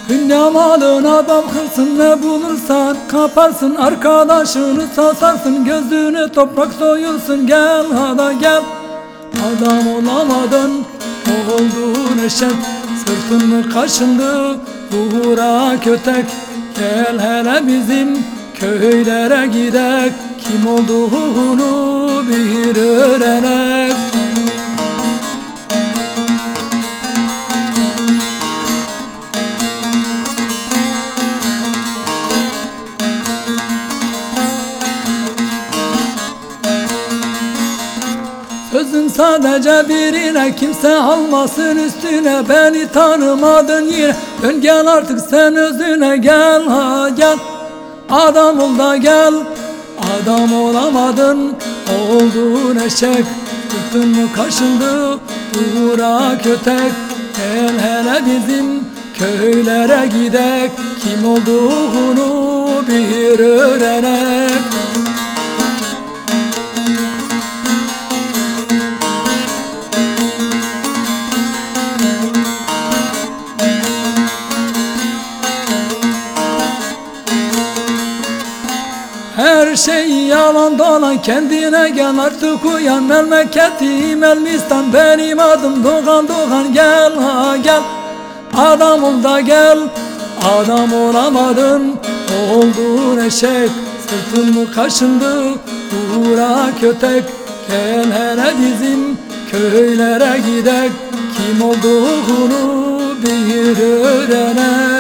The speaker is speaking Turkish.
Dünya malın adam kılsın, ne bulursan kaparsın, arkadaşını sasarsın, gözünü toprak soyulsun. Gel hada gel, adam olamadın, oldun eşek, sırtın mı kaşındı, buğra kötek. Gel hele bizim köylere gidek, kim olduğunu bir öğrenek. Sözün sadece birine, kimse almasın üstüne. Beni tanımadın yine, dön gel artık sen özüne. Gel ha gel, adam ol da gel. Adam olamadın, oldun eşek, sırtın mı kaşındı, buğra kötek. Gel hele bizim köylere gidek, kim olduğunu bir öğrenek. Her şey yalan dolan, kendine gel artık uyan. Memleketim Elmistan, benim adım Doğan. Doğan gel ha gel, adam ol da gel. Adam olamadın, oldun eşek, sırtın mı kaşındı, buğra kötek. Gel hele bizim köylere gidek, kim olduğunu bir öğrenek.